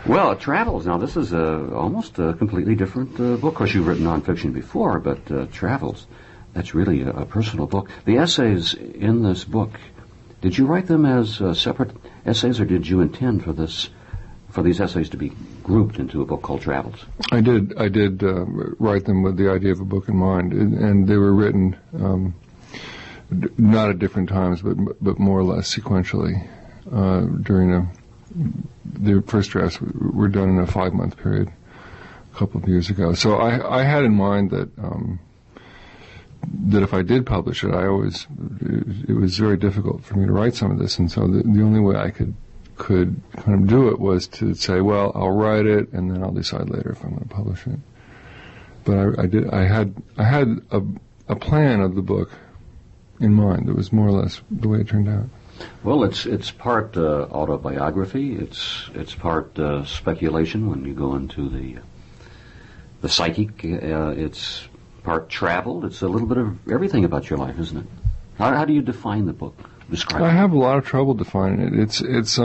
Well, Travels. Now, this is almost a completely different book. Of course, you've written nonfiction before, but Travels, that's really a personal book. The essays in this book, did you write them as separate essays, or did you intend for these essays to be grouped into a book called Travels? I did write them with the idea of a book in mind, and they were written not at different times, but more or less sequentially during the first drafts were done in a 5-month period a couple of years ago. So I had in mind that if I did publish it, it was very difficult for me to write some of this, and so the only way I could kind of do it was to say, well, I'll write it and then I'll decide later if I'm going to publish it. But I had a plan of the book in mind that was more or less the way it turned out. Well, it's part autobiography. It's part speculation when you go into the psychic. It's part travel. It's a little bit of everything about your life, isn't it? How do you define the book? Describe it. I have a lot of trouble defining it. It's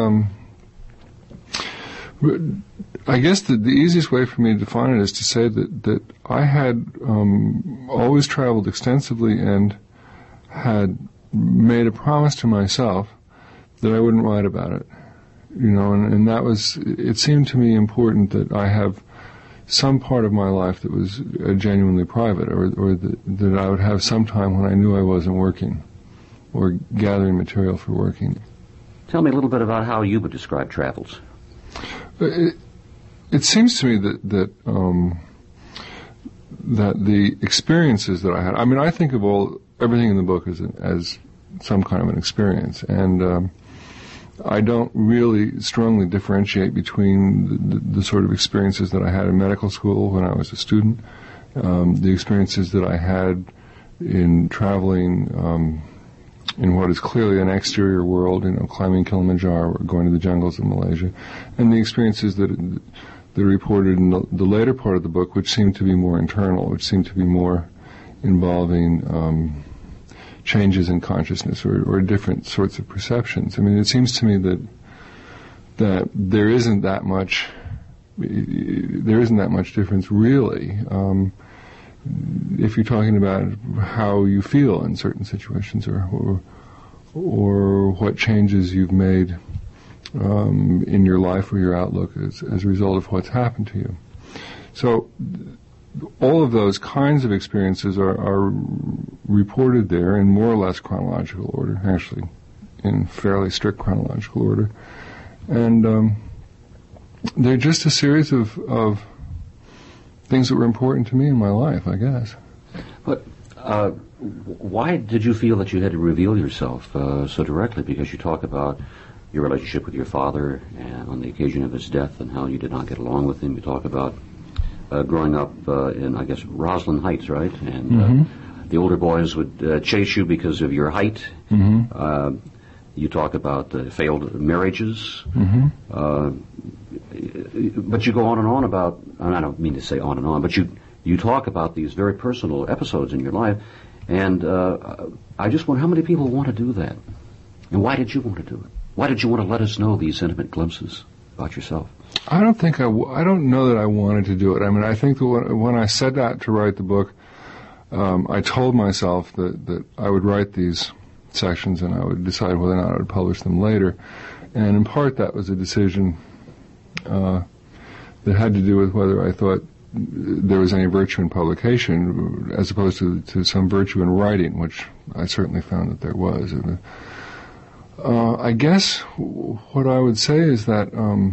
I guess the easiest way for me to define it is to say that I had always traveled extensively and had made a promise to myself that I wouldn't write about it, and that was, it seemed to me important that I have some part of my life that was genuinely private, or that I would have some time when I knew I wasn't working or gathering material for working. Tell me a little bit about how you would describe Travels. It seems to me that the experiences that I had, I mean, I think of everything in the book as some kind of an experience, and I don't really strongly differentiate between the sort of experiences that I had in medical school when I was a student, the experiences that I had in traveling in what is clearly an exterior world, climbing Kilimanjaro or going to the jungles of Malaysia, and the experiences that are reported in the later part of the book, which seem to be more internal, which seem to be more involving changes in consciousness or different sorts of perceptions. I mean, it seems to me that there isn't that much difference really. If you're talking about how you feel in certain situations, or what changes you've made in your life or your outlook as a result of what's happened to you. So all of those kinds of experiences are reported there in more or less chronological order, actually in fairly strict chronological order. And they're just a series of things that were important to me in my life, I guess. But why did you feel that you had to reveal yourself so directly? Because you talk about your relationship with your father and on the occasion of his death and how you did not get along with him. You talk about growing up in, I guess, Roslyn Heights, right? And the older boys would chase you because of your height. Mm-hmm. You talk about failed marriages. Mm-hmm. But you go on and on about, and I don't mean to say on and on, but you talk about these very personal episodes in your life, and I just wonder how many people want to do that, and why did you want to do it? Why did you want to let us know these intimate glimpses about yourself? I don't know that I wanted to do it. I mean, I think that when I set out to write the book, I told myself that I would write these sections and I would decide whether or not I would publish them later, and in part that was a decision that had to do with whether I thought there was any virtue in publication as opposed to some virtue in writing, which I certainly found that there was. I guess what I would say is that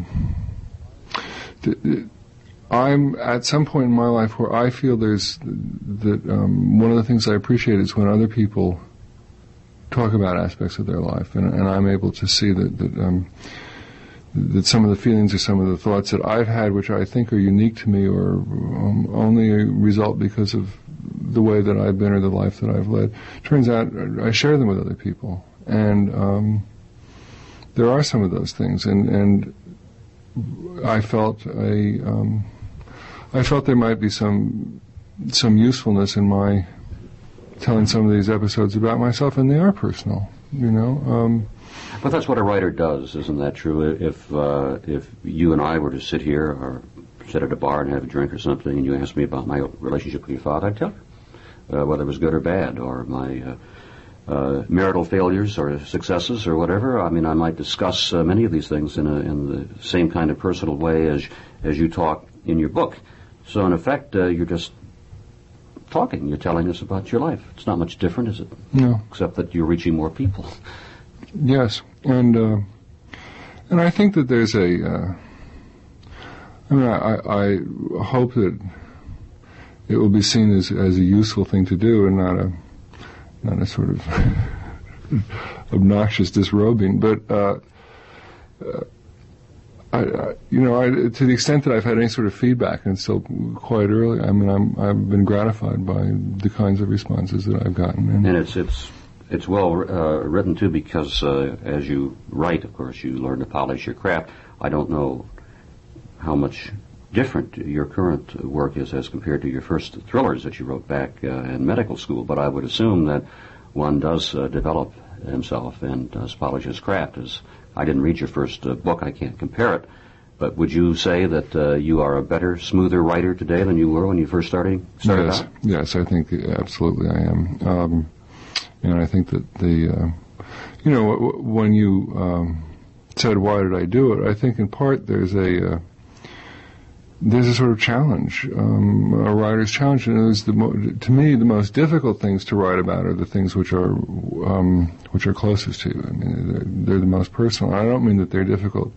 I'm at some point in my life where I feel one of the things I appreciate is when other people talk about aspects of their life, and I'm able to see that some of the feelings or some of the thoughts that I've had, which I think are unique to me, or only a result because of the way that I've been or the life that I've led, turns out I share them with other people. And there are some of those things, and I felt there might be some usefulness in my telling some of these episodes about myself, and they are personal. But that's what a writer does, isn't that true? If you and I were to sit here or sit at a bar and have a drink or something, and you asked me about my relationship with your father, I'd tell you whether it was good or bad, or my marital failures or successes or whatever. I mean, I might discuss many of these things in the same kind of personal way as you talk in your book. So in effect, you're just talking. You're telling us about your life. It's not much different, is it? No. Except that you're reaching more people. Yes, and I think that there's I hope that it will be seen as a useful thing to do and not a sort of obnoxious disrobing. But to the extent that I've had any sort of feedback, and it's still quite early, I mean, I've been gratified by the kinds of responses that I've gotten. And it's well written, too, because as you write, of course, you learn to polish your craft. I don't know how much different your current work is as compared to your first thrillers that you wrote back in medical school, but I would assume that one does develop himself and does polish his craft. I didn't read your first book. I can't compare it. But would you say that you are a better, smoother writer today than you were when you first started out? Yes, I think absolutely I am. And I think that when you said, why did I do it, I think in part there's a sort of challenge, a writer's challenge. And it was to me, the most difficult things to write about are the things which are closest to you. I mean, they're the most personal. I don't mean that they're difficult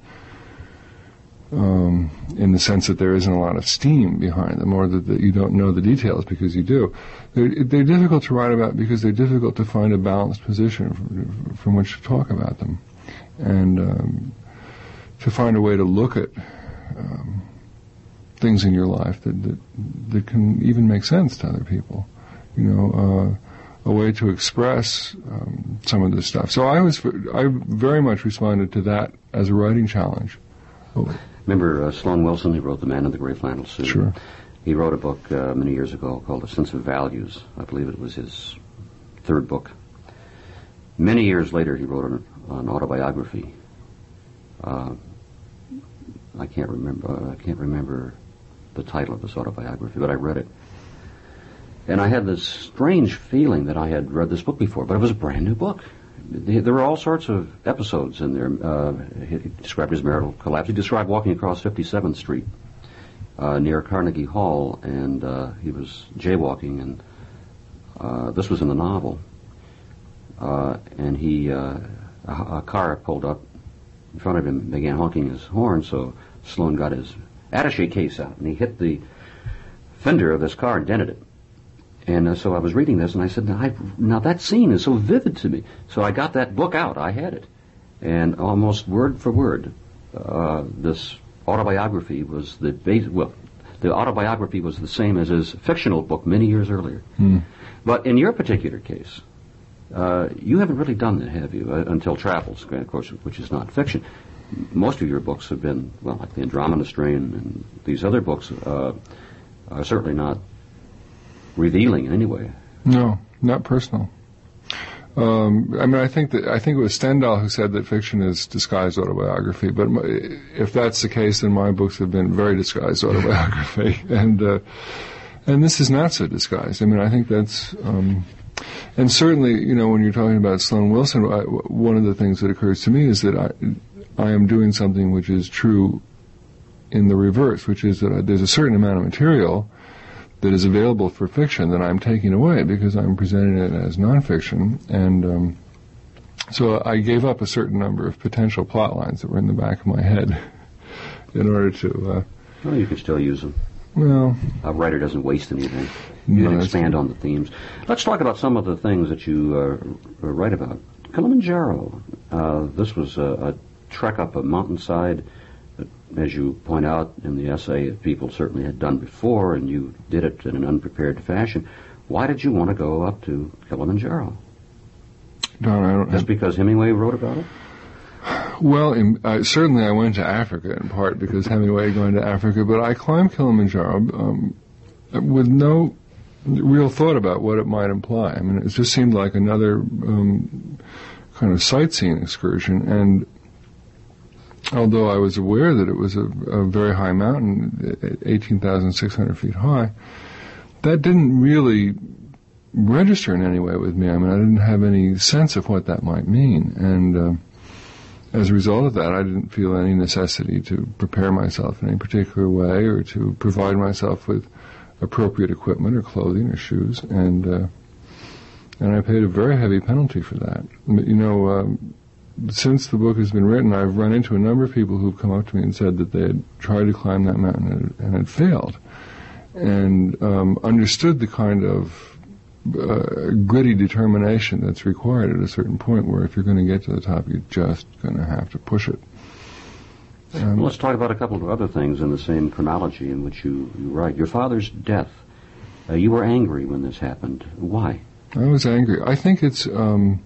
in the sense that there isn't a lot of steam behind them, or that you don't know the details, because you do. They're difficult to write about because they're difficult to find a balanced position from which to talk about them, and to find a way to look at things in your life that can even make sense to other people. A way to express some of this stuff. So I very much responded to that as a writing challenge. Remember Sloan Wilson? He wrote The Man in the Gray Flannel Suit. Sure. He wrote a book many years ago called A Sense of Values. I believe it was his third book. Many years later, he wrote an autobiography. I can't remember the title of this autobiography, but I read it. And I had this strange feeling that I had read this book before, but it was a brand new book. There were all sorts of episodes in there. He described his marital collapse. He described walking across 57th Street near Carnegie Hall, and he was jaywalking, and this was in the novel. And a car pulled up in front of him and began honking his horn, so Sloan got his attaché case out, and he hit the fender of this car and dented it. And so I was reading this, and I said, now that scene is so vivid to me. So I got that book out. I had it. And almost word for word, this autobiography was the autobiography was the same as his fictional book many years earlier. But in your particular case, you haven't really done that, have you, until Travels, of course, which is not fiction. Most of your books have been, like The Andromeda Strain, and these other books are certainly not revealing in any way. No, not personal. I think it was Stendhal who said that fiction is disguised autobiography. But if that's the case, then my books have been very disguised autobiography, and this is not so disguised. I mean, I think that's, and certainly, when you're talking about Sloan Wilson, one of the things that occurs to me is that I am doing something which is true in the reverse, which is that there's a certain amount of material that is available for fiction that I'm taking away because I'm presenting it as nonfiction, and so I gave up a certain number of potential plot lines that were in the back of my head in order to... well, you can still use them. Well... A writer doesn't waste anything. You can expand on the themes. Let's talk about some of the things that you write about. Kilimanjaro. This was a trek up a mountainside, as you point out in the essay, people certainly had done before, and you did it in an unprepared fashion. Why did you want to go up to Kilimanjaro? Just because Hemingway wrote about it? Well, certainly I went to Africa in part because Hemingway going to Africa, but I climbed Kilimanjaro with no real thought about what it might imply. I mean, it just seemed like another kind of sightseeing excursion, and although I was aware that it was a very high mountain, 18,600 feet high, that didn't really register in any way with me. I mean, I didn't have any sense of what that might mean, and as a result of that, I didn't feel any necessity to prepare myself in any particular way or to provide myself with appropriate equipment or clothing or shoes, and I paid a very heavy penalty for that. You know, since the book has been written, I've run into a number of people who've come up to me and said that they had tried to climb that mountain and had failed, and understood the kind of gritty determination that's required at a certain point, where if you're going to get to the top, you're just going to have to push it. Well, let's talk about a couple of other things in the same chronology in which you write. Your father's death. You were angry when this happened. Why? I was angry. I think it's a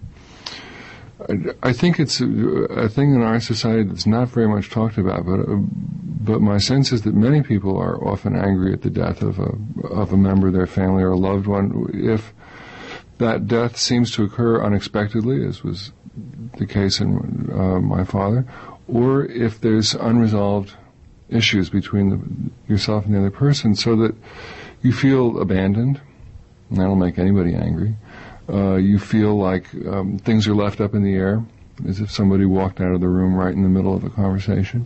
thing in our society that's not very much talked about, but my sense is that many people are often angry at the death of a member of their family or a loved one. If that death seems to occur unexpectedly, as was the case in my father, or if there's unresolved issues between yourself and the other person, so that you feel abandoned, and that'll make anybody angry. You feel like things are left up in the air, as if somebody walked out of the room right in the middle of a conversation.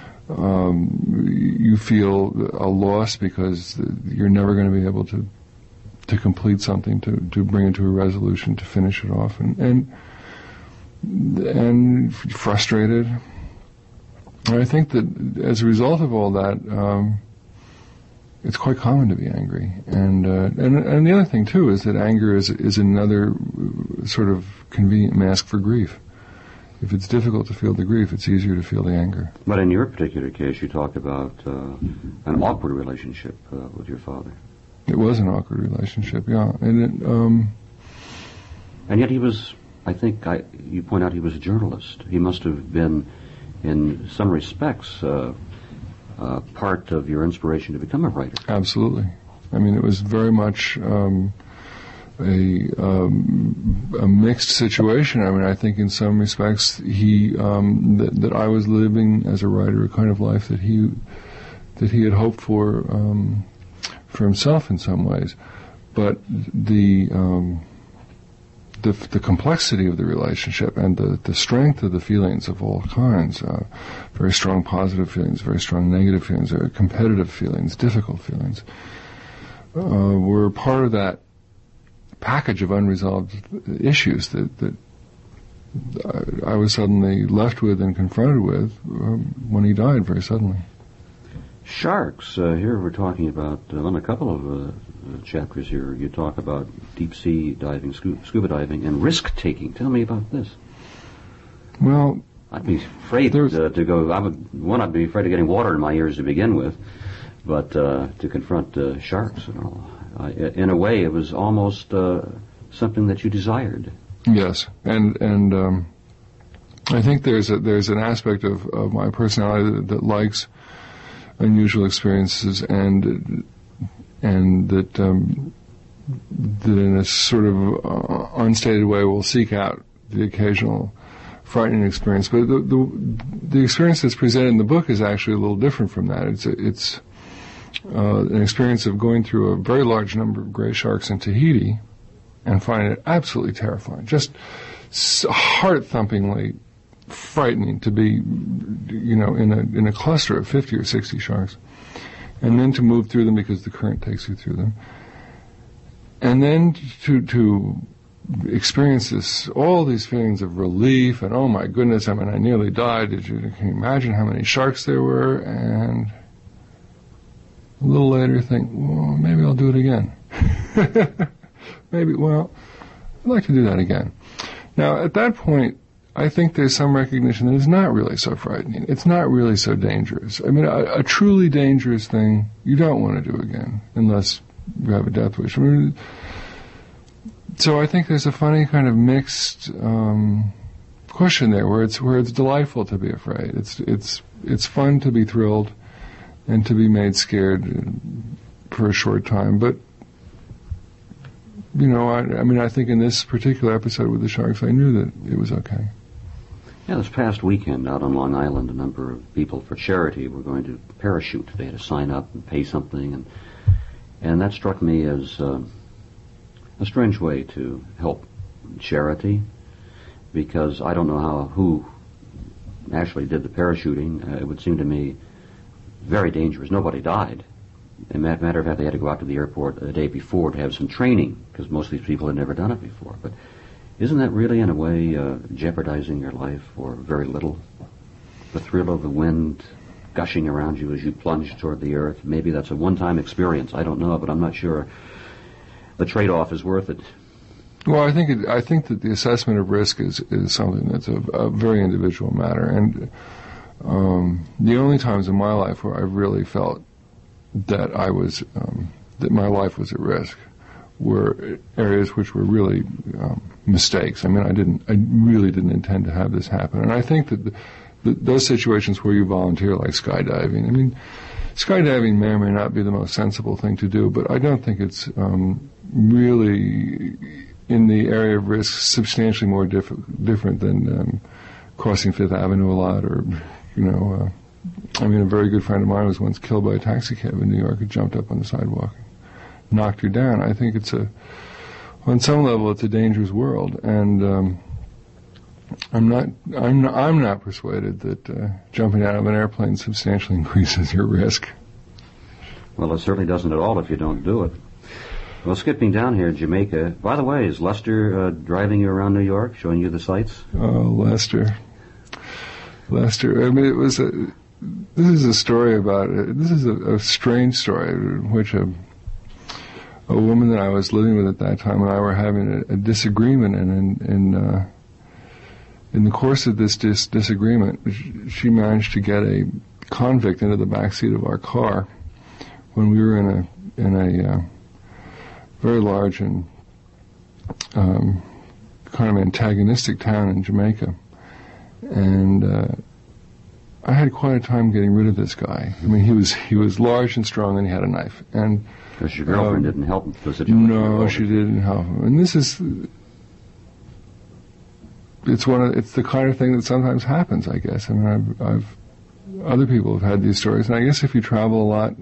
You feel a loss because you're never going to be able to complete something, to bring it to a resolution, to finish it off, and frustrated. And I think that as a result of all that, it's quite common to be angry, and the other thing too is that anger is another sort of convenient mask for grief. If it's difficult to feel the grief, it's easier to feel the anger. But in your particular case, you talk about an awkward relationship with your father. It was an awkward relationship, yeah, and yet he was. I think you point out he was a journalist. He must have been, in some respects, part of your inspiration to become a writer. Absolutely. I mean, it was very much a mixed situation. I mean, I think in some respects that I was living as a writer a kind of life that he had hoped for himself in some ways, but the complexity of the relationship and the strength of the feelings of all kinds, very strong positive feelings, very strong negative feelings, competitive feelings, difficult feelings, were part of that package of unresolved issues that I was suddenly left with and confronted with when he died very suddenly. Sharks. Here we're talking about, on a couple of chapters here, you talk about deep-sea diving, scuba diving, and risk-taking. Tell me about this. Well, I'd be afraid to go. I'd be afraid of getting water in my ears to begin with, but to confront sharks and all. In a way, it was almost something that you desired. Yes, and I think there's an aspect of my personality that likes unusual experiences, and that in a sort of unstated way will seek out the occasional frightening experience. But the experience that's presented in the book is actually a little different from that. It's an experience of going through a very large number of gray sharks in Tahiti and finding it absolutely terrifying, just heart-thumpingly frightening to be, in a cluster of 50 or 60 sharks, and then to move through them because the current takes you through them, and then to experience all these feelings of relief and, oh my goodness, I mean, I nearly died. Can you imagine how many sharks there were? And a little later think, well, maybe I'll do it again. I'd like to do that again. Now, at that point, I think there's some recognition that it's not really so frightening. It's not really so dangerous. I mean, a truly dangerous thing you don't want to do again unless you have a death wish. I mean, so I think there's a funny kind of mixed question there, where it's delightful to be afraid. It's fun to be thrilled and to be made scared for a short time, but I think in this particular episode with the sharks, I knew that it was okay. Yeah, this past weekend out on Long Island, a number of people for charity were going to parachute. They had to sign up and pay something, and that struck me as a strange way to help charity, because I don't know who actually did the parachuting. It would seem to me very dangerous. Nobody died. As a matter of fact, they had to go out to the airport the day before to have some training, because most of these people had never done it before. But isn't that really, in a way, jeopardizing your life for very little? The thrill of the wind gushing around you as you plunge toward the earth. Maybe that's a one-time experience. I don't know, but I'm not sure the trade-off is worth it. Well, I think that the assessment of risk is something that's a very individual matter, and the only times in my life where I really felt that that my life was at risk were areas which were really mistakes. I really didn't intend to have this happen, and I think that those situations where you volunteer, like skydiving. Skydiving may or may not be the most sensible thing to do, but I don't think it's really in the area of risk substantially more different than crossing Fifth Avenue a lot, or a very good friend of mine was once killed by a taxi cab in New York who jumped up on the sidewalk and knocked her down. I think on some level it's a dangerous world, and I'm not persuaded that jumping out of an airplane substantially increases your risk. Well, it certainly doesn't at all if you don't do it. Well, skipping down here, Jamaica. By the way, is Lester driving you around New York, showing you the sights? Oh, Lester. This is a story about. This is a strange story in which a woman that I was living with at that time and I were having a disagreement, and in the course of this disagreement, she managed to get a convict into the back seat of our car when we were in a very large and kind of antagonistic town in Jamaica, and I had quite a time getting rid of this guy. He was large and strong, and he had a knife. And because your girlfriend didn't help him the situation. No, she didn't help him. And this is. It's the kind of thing that sometimes happens, I guess. Other people have had these stories, and I guess if you travel a lot,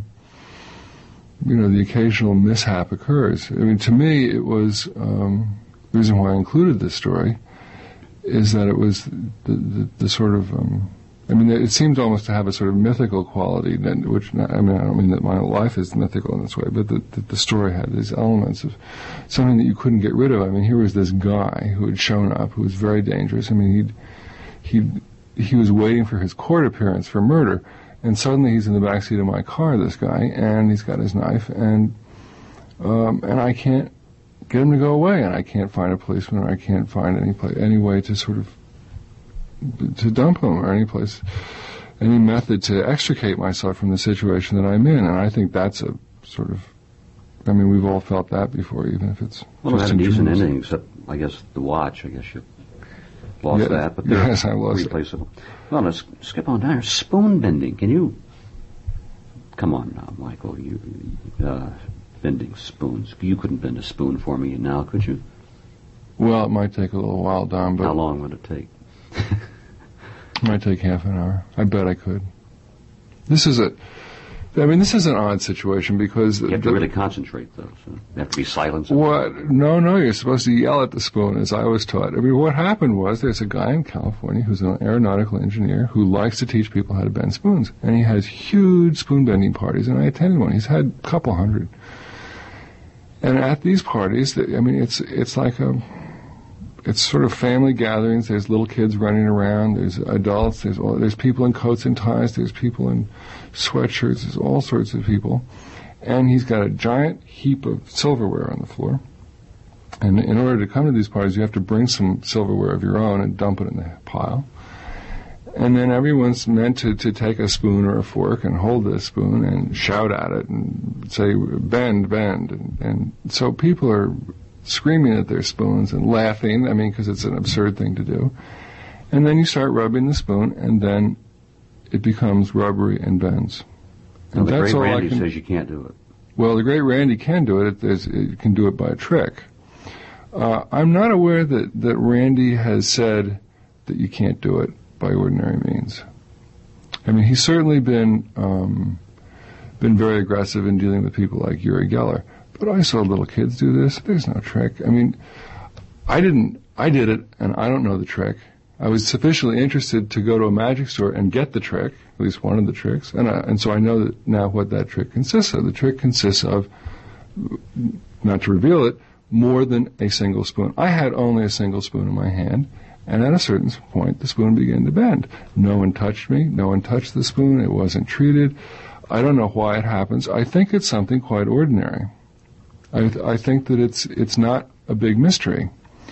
the occasional mishap occurs. To me, it was the reason why I included this story is that it was the sort of. It seemed almost to have a sort of mythical quality, I don't mean that my life is mythical in this way, but that the story had these elements of something that you couldn't get rid of. Here was this guy who had shown up, who was very dangerous. He was waiting for his court appearance for murder, and suddenly he's in the backseat of my car, this guy, and he's got his knife, and I can't get him to go away, and I can't find a policeman, or I can't find any way to sort of to dump him, or any method to extricate myself from the situation that I'm in. And I think that's a sort of, we've all felt that before, even if it's well, it had a decent ending, except, I guess, the watch. I guess you lost that, but they're yes, I lost replaceable. Well, let's skip on down here. Spoon bending. Can you, come on now, Michael, you bending spoons. You couldn't bend a spoon for me now, could you? Well, it might take a little while, Don, but... How long would it take? It might take half an hour. I bet I could. This is an odd situation because... You have to really concentrate, though. So you have to be silent. What? No, you're supposed to yell at the spoon, as I was taught. What happened was there's a guy in California who's an aeronautical engineer who likes to teach people how to bend spoons. And he has huge spoon bending parties, and I attended one. He's had a couple hundred. And at these parties, it's like it's sort of family gatherings. There's little kids running around. There's adults. There's people in coats and ties. There's people in sweatshirts. There's all sorts of people. And he's got a giant heap of silverware on the floor. And in order to come to these parties, you have to bring some silverware of your own and dump it in the pile. And then everyone's meant to take a spoon or a fork and hold this spoon and shout at it and say, bend, bend. And so people are screaming at their spoons and laughing, because it's an absurd thing to do. And then you start rubbing the spoon, and then it becomes rubbery and bends. And the great Randy says you can't do it. well, the great Randy can do it. It can do it by a trick. I'm not aware that Randy has said that you can't do it by ordinary means. I mean, he's certainly been very aggressive in dealing with people like Uri Geller. But I saw little kids do this. There's no trick. I mean, I did it, and I don't know the trick. I was sufficiently interested to go to a magic store and get the trick, at least one of the tricks, and so I know that now what that trick consists of. The trick consists of, not to reveal it, more than a single spoon. I had only a single spoon in my hand, and at a certain point, the spoon began to bend. No one touched me. No one touched the spoon. It wasn't treated. I don't know why it happens. I think it's something quite ordinary. I think that it's not a big mystery.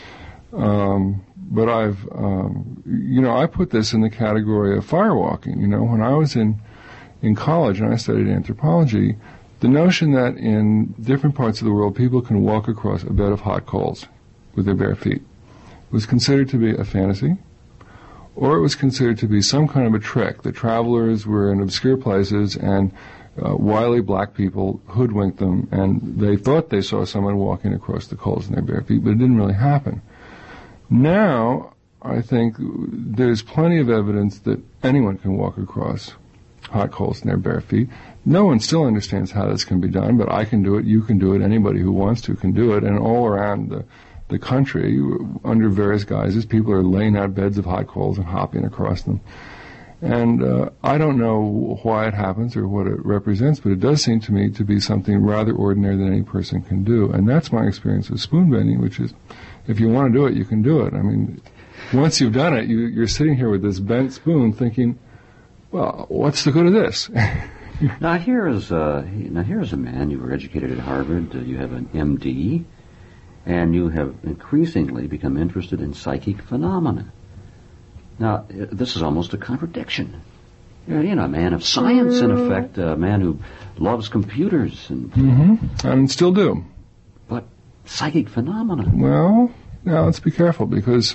But I put this in the category of firewalking. When I was in college and I studied anthropology, the notion that in different parts of the world people can walk across a bed of hot coals with their bare feet was considered to be a fantasy, or it was considered to be some kind of a trick. The travelers were in obscure places and wily black people hoodwinked them, and they thought they saw someone walking across the coals in their bare feet, but it didn't really happen. Now, I think there's plenty of evidence that anyone can walk across hot coals in their bare feet. No one still understands how this can be done, but I can do it, you can do it, anybody who wants to can do it, and all around the country, under various guises, people are laying out beds of hot coals and hopping across them. And I don't know why it happens or what it represents, but it does seem to me to be something rather ordinary that any person can do. And that's my experience with spoon bending, which is, if you want to do it, you can do it. I mean, once you've done it, you're sitting here with this bent spoon thinking, well, what's the good of this? Now here is a man. You were educated at Harvard. You have an MD, and you have increasingly become interested in psychic phenomena. Now, this is almost a contradiction. You're, a man of science, in effect, a man who loves computers. And still do. But psychic phenomena. Well, now let's be careful, because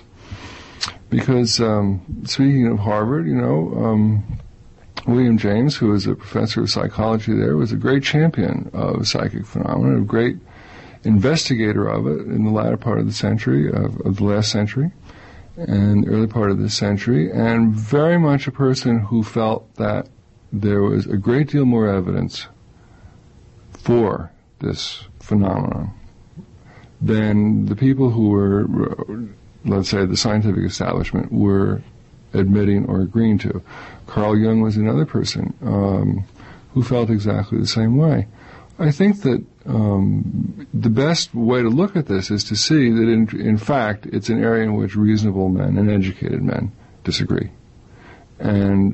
speaking of Harvard, William James, who was a professor of psychology there, was a great champion of psychic phenomena, a great investigator of it in the latter part of the century, of the last century, and the early part of this century, and very much a person who felt that there was a great deal more evidence for this phenomenon than the people who were, let's say, the scientific establishment were admitting or agreeing to. Carl Jung was another person who felt exactly the same way. I think that the best way to look at this is to see that, in fact, it's an area in which reasonable men and educated men disagree. And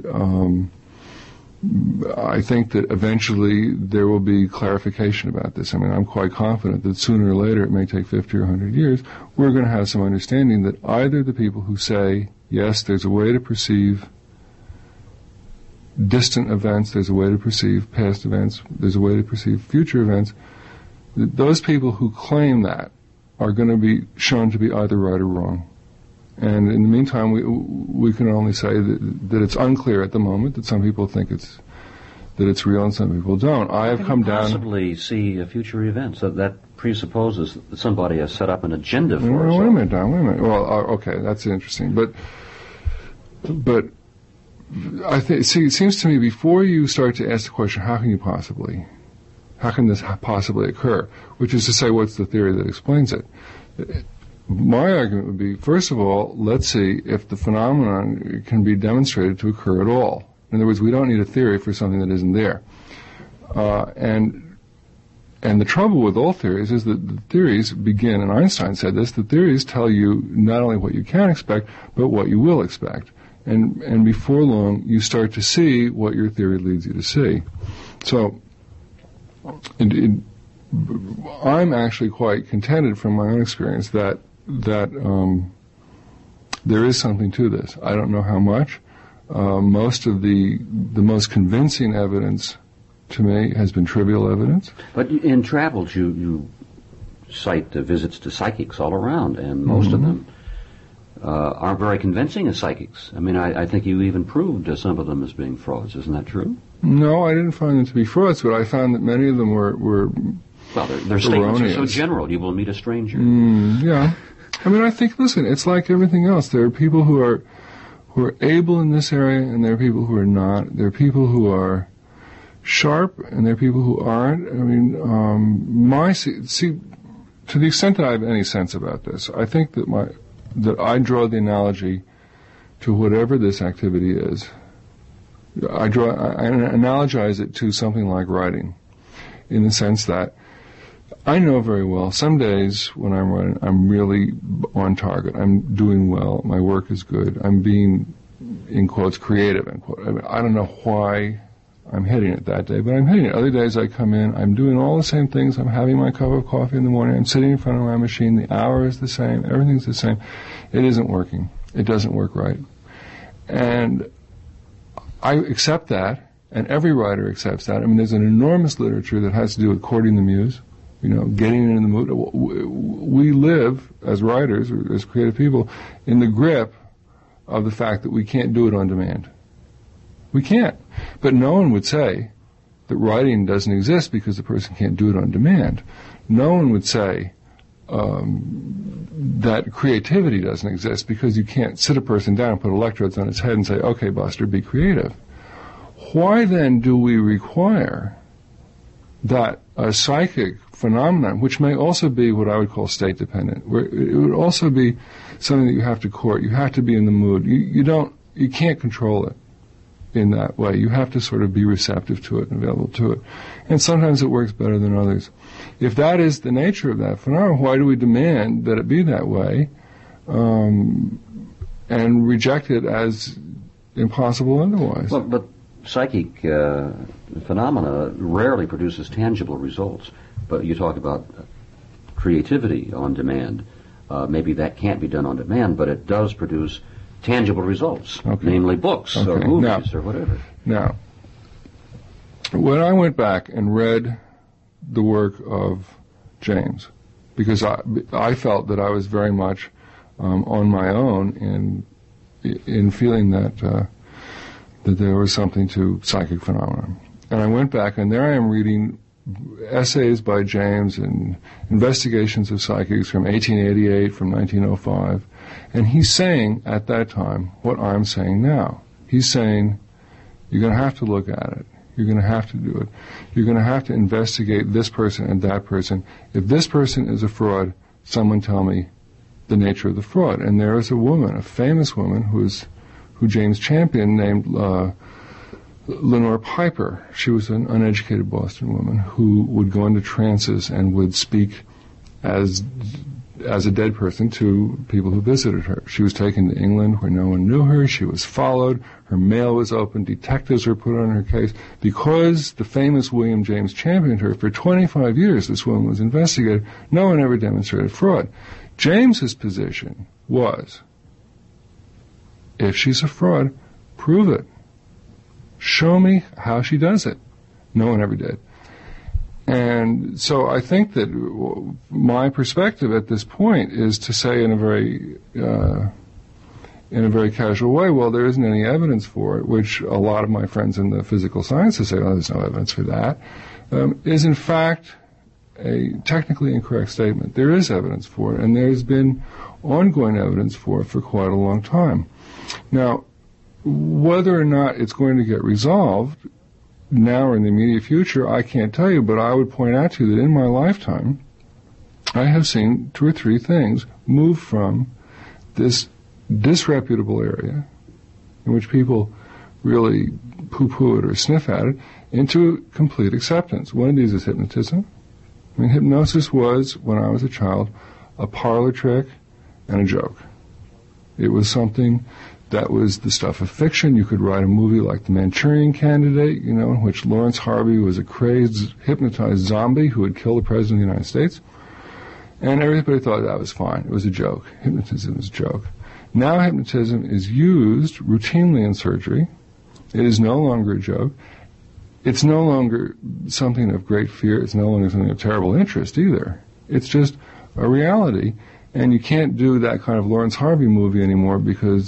I think that eventually there will be clarification about this. I mean, I'm quite confident that sooner or later, it may take 50 or 100 years, we're going to have some understanding that either the people who say, yes, there's a way to perceive distant events, there's a way to perceive past events, there's a way to perceive future events, those people who claim that are going to be shown to be either right or wrong. And in the meantime, we can only say that it's unclear at the moment, that some people think that it's real and some people don't. I have come down... possibly see future events. That presupposes that somebody has set up an agenda for us. Wait a minute, Don, wait a minute. Well, okay, that's interesting. But I think, see, it seems to me before you start to ask the question, how can this possibly occur? Which is to say, what's the theory that explains it? My argument would be, first of all, let's see if the phenomenon can be demonstrated to occur at all. In other words, we don't need a theory for something that isn't there. And the trouble with all theories is that the theories begin, and Einstein said this, the theories tell you not only what you can expect, but what you will expect. And before long, you start to see what your theory leads you to see. So, I'm actually quite contented from my own experience that there is something to this. I don't know how much. Most of the most convincing evidence to me has been trivial evidence. But in travels, you cite visits to psychics all around, and most of them aren't very convincing as psychics. I mean, I think you even proved some of them as being frauds. Isn't that true? No, I didn't find them to be frauds, but I found that many of them were well, their statements are so general. You will meet a stranger. Yeah. I mean, I think, listen, it's like everything else. There are people who are able in this area, and there are people who are not. There are people who are sharp, and there are people who aren't. I mean, to the extent that I have any sense about this, I think that I draw the analogy to whatever this activity is. I analogize it to something like writing, in the sense that I know very well some days when I'm writing, I'm really on target. I'm doing well. My work is good. I'm being, in quotes, creative, end quote. I mean, I don't know why I'm hitting it that day, but I'm hitting it. Other days I come in, I'm doing all the same things. I'm having my cup of coffee in the morning. I'm sitting in front of my machine. The hour is the same. Everything's the same. It isn't working. It doesn't work right. And I accept that, and every writer accepts that. I mean, there's an enormous literature that has to do with courting the muse, getting in the mood. We live, as writers, or as creative people, in the grip of the fact that we can't do it on demand. We can't. But no one would say that writing doesn't exist because the person can't do it on demand. No one would say that creativity doesn't exist because you can't sit a person down and put electrodes on his head and say, okay, Buster, be creative. Why then do we require that a psychic phenomenon, which may also be what I would call state dependent, where it would also be something that you have to court, you have to be in the mood, you can't control it in that way. You have to sort of be receptive to it and available to it. And sometimes it works better than others. If that is the nature of that phenomenon, why do we demand that it be that way and reject it as impossible otherwise? Well, but psychic phenomena rarely produces tangible results. But you talk about creativity on demand. Maybe that can't be done on demand, but it does produce tangible results, namely books or movies or whatever. Now, when I went back and read the work of James, because I felt that I was very much on my own in feeling that there was something to psychic phenomena. And I went back, and there I am reading essays by James and investigations of psychics from 1888, from 1905, and he's saying at that time what I'm saying now. He's saying, you're going to have to look at it. You're going to have to do it. You're going to have to investigate this person and that person. If this person is a fraud, someone tell me the nature of the fraud. And there is a woman, a famous woman, who James championed, named Lenore Piper. She was an uneducated Boston woman who would go into trances and would speak as a dead person to people who visited her. She was taken to England where no one knew her. She was followed. Her mail was open. Detectives were put on her case. Because the famous William James championed her, for 25 years this woman was investigated. No one ever demonstrated fraud. James's position was, if she's a fraud, prove it. Show me how she does it. No one ever did. And so I think that my perspective at this point is to say in a very casual way, well, there isn't any evidence for it, which a lot of my friends in the physical sciences say, well, there's no evidence for that, is in fact a technically incorrect statement. There is evidence for it, and there's been ongoing evidence for it for quite a long time. Now, whether or not it's going to get resolved now or in the immediate future, I can't tell you, but I would point out to you that in my lifetime, I have seen 2 or 3 things move from this disreputable area in which people really poo-poo it or sniff at it into complete acceptance. One of these is hypnotism. I mean, hypnosis was, when I was a child, a parlor trick and a joke. It was something that was the stuff of fiction. You could write a movie like The Manchurian Candidate, in which Lawrence Harvey was a crazed, hypnotized zombie who would kill the President of the United States. And everybody thought that was fine. It was a joke. Hypnotism is a joke. Now hypnotism is used routinely in surgery. It is no longer a joke. It's no longer something of great fear. It's no longer something of terrible interest either. It's just a reality. And you can't do that kind of Lawrence Harvey movie anymore because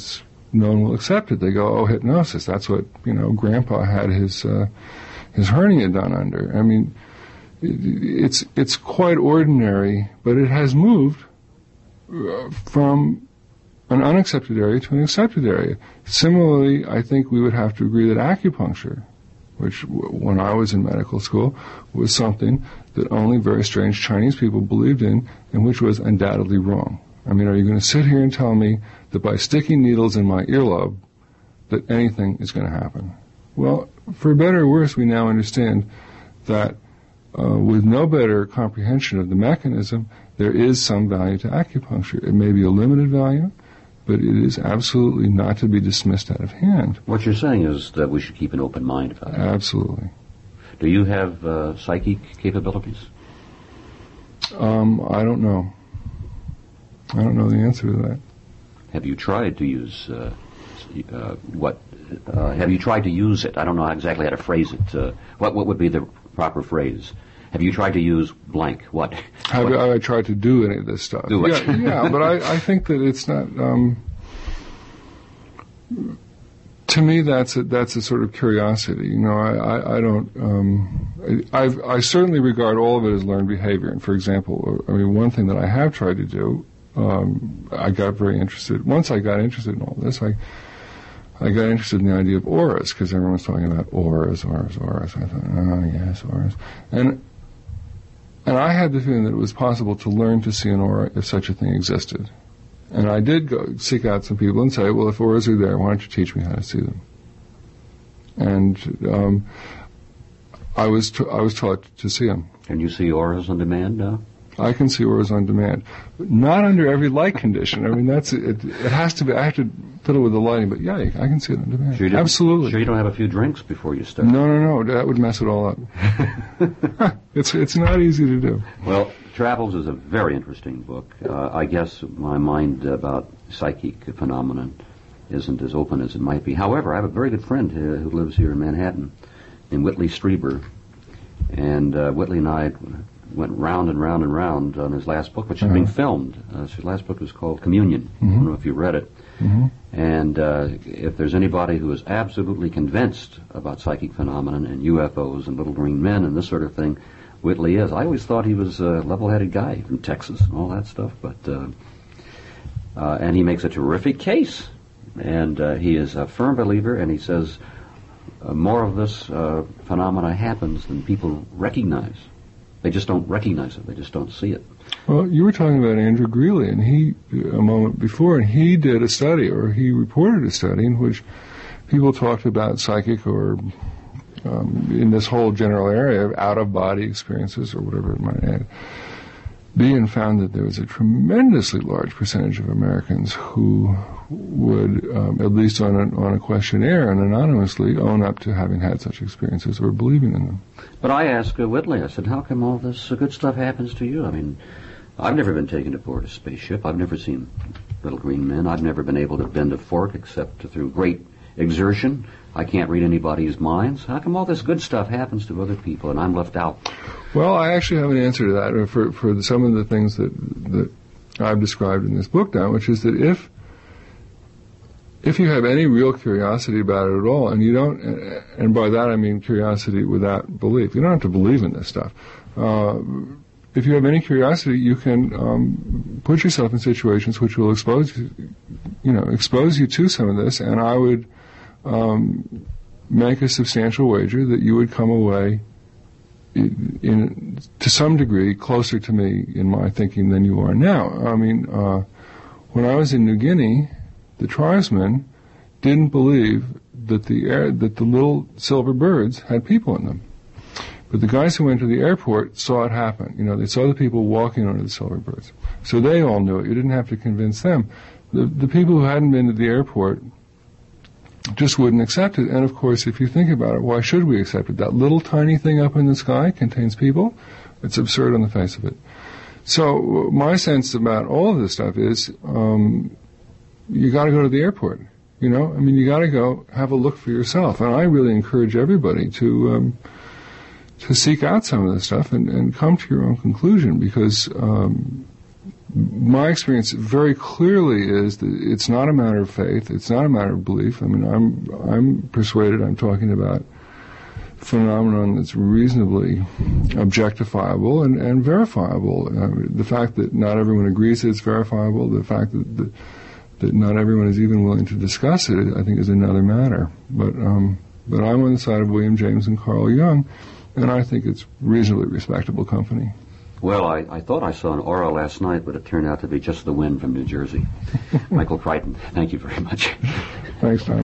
no one will accept it. They go, oh, hypnosis, that's what, Grandpa had his hernia done under. I mean, it's quite ordinary, but it has moved from an unaccepted area to an accepted area. Similarly, I think we would have to agree that acupuncture, which when I was in medical school, was something that only very strange Chinese people believed in, and which was undoubtedly wrong. I mean, are you going to sit here and tell me that by sticking needles in my earlobe that anything is going to happen? Well, for better or worse, we now understand that with no better comprehension of the mechanism, there is some value to acupuncture. It may be a limited value, but it is absolutely not to be dismissed out of hand. What you're saying is that we should keep an open mind about it. Absolutely. Do you have psychic capabilities? I don't know. I don't know the answer to that. Have you tried to use have you tried to use it? I don't know exactly how to phrase it. What would be the proper phrase? Have you tried to use blank? What? Have I tried to do any of this stuff? Do it. Yeah, but I think that it's not. To me, that's a sort of curiosity. I don't. I certainly regard all of it as learned behavior. And for example, one thing that I have tried to do, I got very interested. Once I got interested in all this, I got interested in the idea of auras, because everyone's talking about auras. I thought, oh yes, auras. And I had the feeling that it was possible to learn to see an aura if such a thing existed. And I did go seek out some people and say, well, if auras are there, why don't you teach me how to see them? And I was taught to see them. Can you see auras on demand now? I can see auras on demand, but not under every light condition. I mean, that's it. It has to be. I have to fiddle with the lighting, but yeah, I can see it on demand. Sure Absolutely. Sure, you don't have a few drinks before you start? No. That would mess it all up. It's not easy to do. Well, Travels is a very interesting book. I guess my mind about psychic phenomenon isn't as open as it might be. However, I have a very good friend who lives here in Manhattan, named Whitley Strieber, and Whitley and I went round and round and round on his last book, which is being filmed. His last book was called Communion. I don't know if you read it. And if there's anybody who is absolutely convinced about psychic phenomenon and UFOs and little green men and this sort of thing, Whitley is. I always thought he was a level-headed guy from Texas and all that stuff, but and he makes a terrific case. And he is a firm believer, and he says more of this phenomena happens than people recognize. They just don't recognize it. They just don't see it. Well, you were talking about Andrew Greeley, and he, a moment before, and he did a study, or he reported a study in which people talked about psychic or in this whole general area of out-of-body experiences or whatever it might be, and found that there was a tremendously large percentage of Americans who would, at least on a questionnaire and anonymously, own up to having had such experiences or believing in them. But I asked Whitley, I said, how come all this good stuff happens to you? I mean, I've never been taken aboard a spaceship. I've never seen little green men. I've never been able to bend a fork except through great exertion. I can't read anybody's minds. How come all this good stuff happens to other people and I'm left out? Well, I actually have an answer to that for some of the things that I've described in this book now, which is that if you have any real curiosity about it at all, and you don't, and by that I mean curiosity without belief, you don't have to believe in this stuff. If you have any curiosity, you can put yourself in situations which will expose you to some of this, and I would make a substantial wager that you would come away to some degree closer to me in my thinking than you are now. I mean, when I was in New Guinea, the tribesmen didn't believe that the little silver birds had people in them. But the guys who went to the airport saw it happen. They saw the people walking onto the silver birds. So they all knew it. You didn't have to convince them. The people who hadn't been to the airport just wouldn't accept it. And of course, if you think about it, why should we accept it? That little tiny thing up in the sky contains people? It's absurd on the face of it. So my sense about all of this stuff is you got to go to the airport. You got to go have a look for yourself. And I really encourage everybody to seek out some of this stuff and come to your own conclusion, because my experience very clearly is that it's not a matter of faith. It's not a matter of belief. I mean, I'm persuaded I'm talking about phenomenon that's reasonably objectifiable and verifiable. The fact that not everyone agrees that it's verifiable, the fact that not everyone is even willing to discuss it, I think is another matter. But I'm on the side of William James and Carl Jung, and I think it's reasonably respectable company. Well, I thought I saw an aura last night, but it turned out to be just the wind from New Jersey. Michael Crichton, thank you very much. Thanks, Tom.